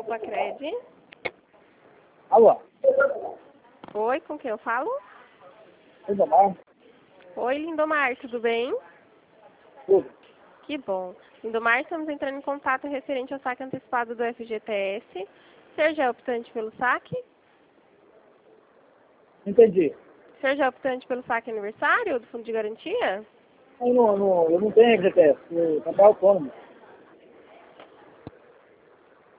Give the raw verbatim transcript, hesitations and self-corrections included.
Copacred. Alô? Oi, com quem eu falo? Lindomar? Oi, Lindomar, tudo bem? Tudo. Que bom. Lindomar, estamos entrando em contato referente ao saque antecipado do F G T S. O senhor já é optante pelo saque? Entendi. O senhor já é optante pelo saque aniversário do Fundo de Garantia? Eu não, não, eu não tenho F G T S, eu trabalho autônomo.